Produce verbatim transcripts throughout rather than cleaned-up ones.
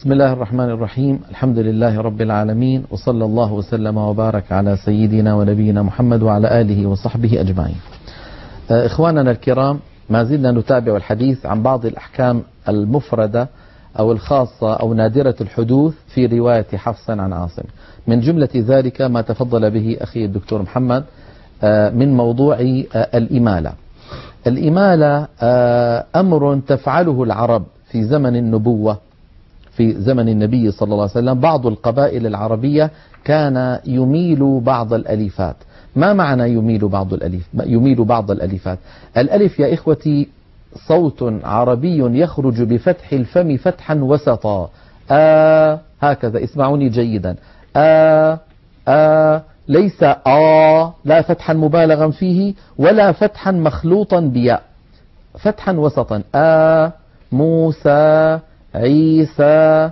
بسم الله الرحمن الرحيم. الحمد لله رب العالمين، وصلى الله وسلم وبارك على سيدنا ونبينا محمد وعلى آله وصحبه أجمعين. إخواننا الكرام، ما زلنا نتابع الحديث عن بعض الأحكام المفردة أو الخاصة أو نادرة الحدوث في رواية حفص عن عاصم. من جملة ذلك ما تفضل به أخي الدكتور محمد من موضوع الإمالة. الإمالة أمر تفعله العرب في زمن النبوة، في زمن النبي صلى الله عليه وسلم. بعض القبائل العربية كان يميل بعض الألفات. ما معنى يميل بعض الألف؟ يميل بعض الألفات. الألف يا إخوتي صوت عربي يخرج بفتح الفم فتحا وسطا، آ هكذا، اسمعوني جيدا، آ آ ليس آ، لا فتحا مبالغا فيه ولا فتحا مخلوطا بياء، فتحا وسطا، آ موسى عيسى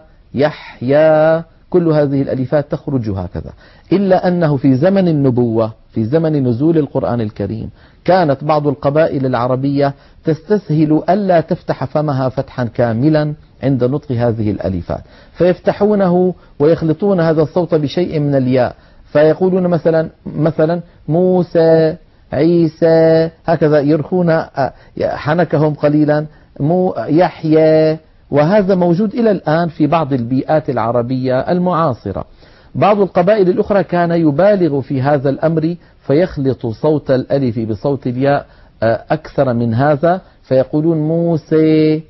يحيى، كل هذه الألفات تخرج هكذا. إلا أنه في زمن النبوة، في زمن نزول القرآن الكريم، كانت بعض القبائل العربية تستسهل ألا تفتح فمها فتحا كاملا عند نطق هذه الألفات، فيفتحونه ويخلطون هذا الصوت بشيء من الياء، فيقولون مثلا مثلا موسى عيسى، هكذا يرخون حنكهم قليلا، مو يحيى. وهذا موجود إلى الآن في بعض البيئات العربية المعاصرة. بعض القبائل الأخرى كان يبالغ في هذا الأمر، فيخلط صوت الألف بصوت الياء أكثر من هذا، فيقولون موسى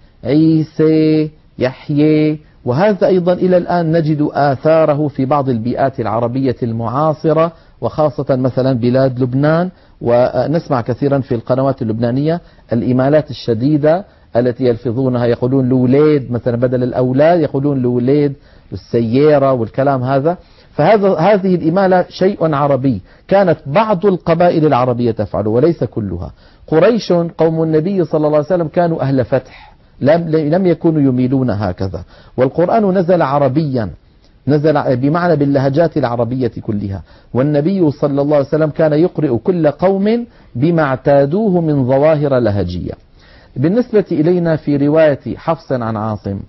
عيسى يحيى. وهذا أيضا إلى الآن نجد آثاره في بعض البيئات العربية المعاصرة، وخاصة مثلا بلاد لبنان، ونسمع كثيرا في القنوات اللبنانية الإمالات الشديدة التي يلفظونها، يقولون الأولاد مثلا بدل الأولاد يقولون الأولاد، والسيارة والكلام هذا. فهذا هذه الإمالة شيء عربي، كانت بعض القبائل العربية تفعله وليس كلها. قريش قوم النبي صلى الله عليه وسلم كانوا أهل فتح، لم لم يكونوا يميلون هكذا. والقرآن نزل عربيا، نزل بمعنى باللهجات العربية كلها، والنبي صلى الله عليه وسلم كان يقرئ كل قوم بما اعتادوه من ظواهر لهجية. بالنسبة إلينا في رواية حفص عن عاصم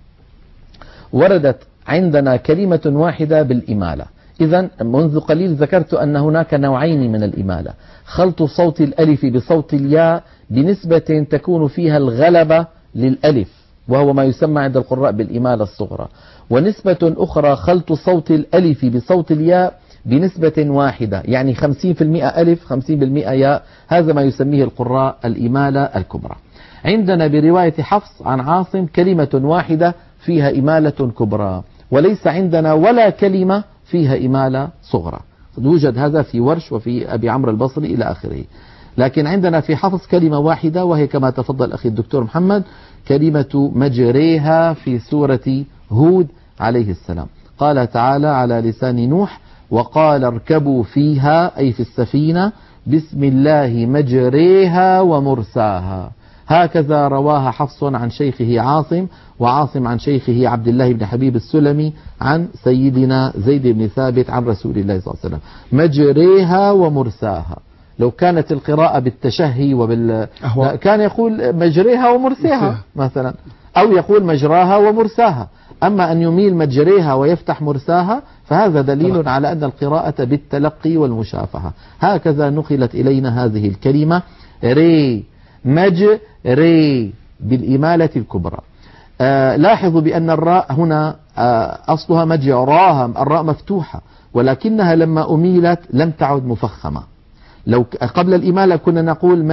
وردت عندنا كلمة واحدة بالإمالة. إذن منذ قليل ذكرت أن هناك نوعين من الإمالة: خلط صوت الألف بصوت الياء بنسبة تكون فيها الغلبة للألف، وهو ما يسمى عند القراء بالإمالة الصغرى، ونسبة أخرى خلط صوت الألف بصوت الياء بنسبة واحدة، يعني خمسين بالمئة ألف خمسين بالمئة ياء، هذا ما يسميه القراء الإمالة الكبرى. عندنا برواية حفص عن عاصم كلمة واحدة فيها إمالة كبرى، وليس عندنا ولا كلمة فيها إمالة صغرى. يوجد هذا في ورش وفي أبي عمرو البصري إلى آخره، لكن عندنا في حفص كلمة واحدة، وهي كما تفضل أخي الدكتور محمد كلمة مجريها في سورة هود عليه السلام. قال تعالى على لسان نوح: وقال اركبوا فيها، أي في السفينة، بسم الله مجريها ومرساها. هكذا رواها حفص عن شيخه عاصم، وعاصم عن شيخه عبد الله بن حبيب السلمي عن سيدنا زيد بن ثابت عن رسول الله صلى الله عليه وسلم: مجريها ومرساها. لو كانت القراءة بالتشهي وبال أهوى. كان يقول مجريها ومرساها مثلا، أو يقول مجراها ومرساها. أما أن يميل مجريها ويفتح مرساها فهذا دليل على أن القراءة بالتلقي والمشافهة. هكذا نقلت إلينا هذه الكلمة ري مج ري بالإمالة الكبرى. آه لاحظوا بأن الراء هنا آه أصلها مجراها، الراء مفتوحة، ولكنها لما أميلت لم تعد مفخمة. لو قبل الإمالة كنا نقول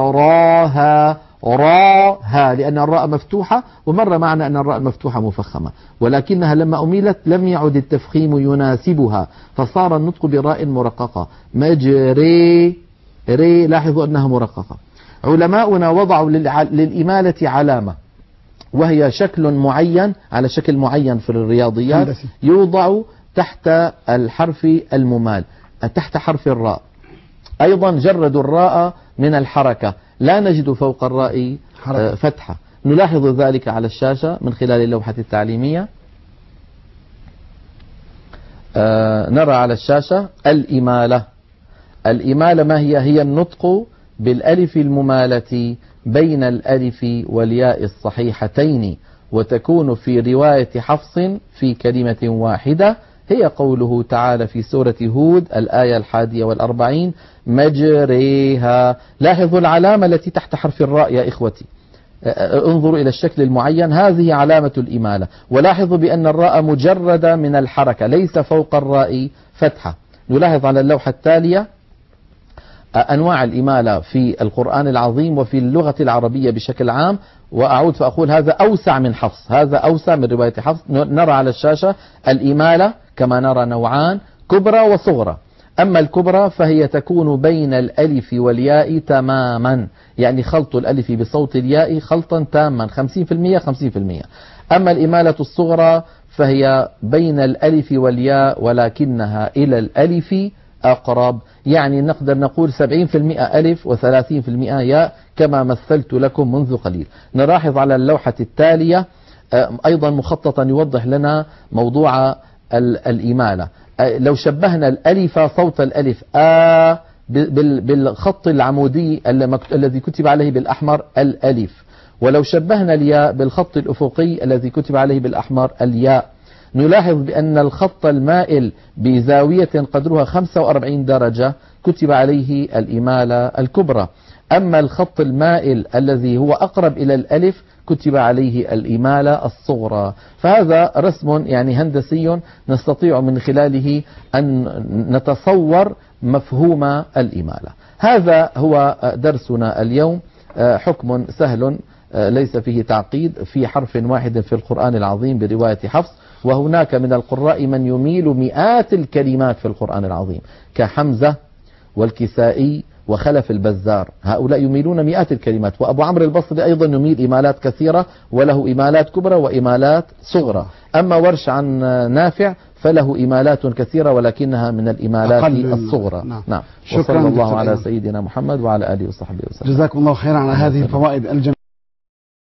مجراها راها، لأن الراء مفتوحة، ومر معنا أن الراء المفتوحة مفخمة، ولكنها لما أميلت لم يعد التفخيم يناسبها، فصار النطق براء مرققة، مجري ري. لاحظوا أنها مرققة. علماؤنا وضعوا للإمالة علامة، وهي شكل معين، على شكل معين في الرياضيات، يوضع تحت الحرف الممال، تحت حرف الراء. أيضا جردوا الراء من الحركة، لا نجد فوق الراء فتحة. نلاحظ ذلك على الشاشة من خلال اللوحة التعليمية. آه نرى على الشاشة الإمالة. الإمالة ما هي؟ هي النطق بالألف الممالة بين الألف والياء الصحيحتين، وتكون في رواية حفص في كلمة واحدة، هي قوله تعالى في سورة هود الآية الحادية والأربعين مجريها. لاحظوا العلامة التي تحت حرف الراء يا إخوتي، انظروا إلى الشكل المعين، هذه علامة الإمالة. ولاحظوا بأن الراء مجردة من الحركة، ليس فوق الراء فتحة. نلاحظ على اللوحة التالية أنواع الإمالة في القرآن العظيم وفي اللغة العربية بشكل عام، وأعود فأقول هذا أوسع من حفص، هذا أوسع من رواية حفص. نرى على الشاشة الإمالة كما نرى نوعان، كبرى وصغرى. أما الكبرى فهي تكون بين الألف والياء تماما، يعني خلط الألف بصوت الياء خلطا تاما خمسين بالمئة خمسين بالمئة. أما الإمالة الصغرى فهي بين الألف والياء ولكنها إلى الألف أقرب، يعني نقدر نقول سبعين بالمئة ألف وثلاثين بالمئة ياء كما مثلت لكم منذ قليل. نلاحظ على اللوحة التالية أيضا مخططا يوضح لنا موضوع الإمالة. لو شبهنا الألف صوت الألف آ بالخط العمودي الذي كتب عليه بالأحمر الألف، ولو شبهنا الياء بالخط الأفقي الذي كتب عليه بالأحمر الياء، نلاحظ بأن الخط المائل بزاوية قدرها خمسة وأربعين درجة كتب عليه الإمالة الكبرى. أما الخط المائل الذي هو أقرب إلى الألف كتب عليه الإمالة الصغرى. فهذا رسم يعني هندسي نستطيع من خلاله أن نتصور مفهوم الإمالة. هذا هو درسنا اليوم، حكم سهل ليس فيه تعقيد في حرف واحد في القرآن العظيم برواية حفص. وهناك من القراء من يميل مئات الكلمات في القرآن العظيم كحمزة والكسائي وخلف البزار، هؤلاء يميلون مئات الكلمات. وأبو عمرو البصري أيضا يميل إمالات كثيرة وله إمالات كبرى وإمالات صغرى. أما ورش عن نافع فله إمالات كثيرة ولكنها من الإمالات الصغرى. نعم. نعم. شكرا وصلى الله على أيمن. سيدنا محمد وعلى آله وصحبه وسلم. جزاكم الله خيرا على هذه الفوائد الجميلة.